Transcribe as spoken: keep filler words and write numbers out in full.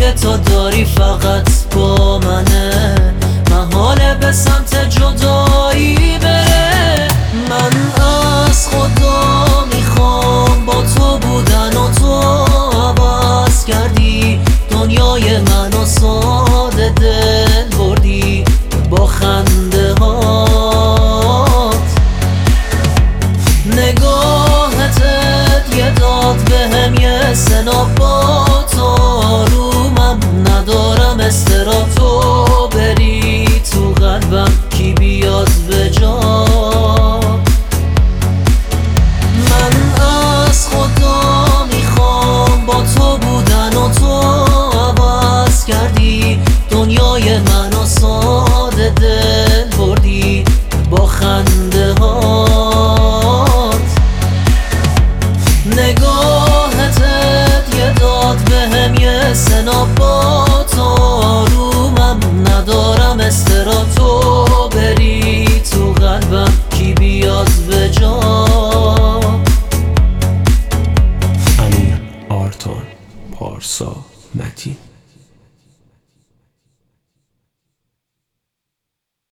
روی تو داری فقط با منه، محاله به سمت جدایی بره. من از خدا میخوام با تو بودن و تو عوض کردی دنیای منو، ساده دل بردی با خنده هات. نگاهتت یه داد بهم یه سناب، با تو آرومم ندارم استراب. تو بری تو قلبم کی بیاد به جا؟ من از خدا میخوام با تو بودن و تو عوض کردی دنیای منو، ساده دل بردی با خنده هات. نگاهتت یه داد بهم یه سناب، با تو آرومم ندارم استراب. تو بری تو قلبم کی بیاد به جا؟ امیر آرتان، پارسا، متین.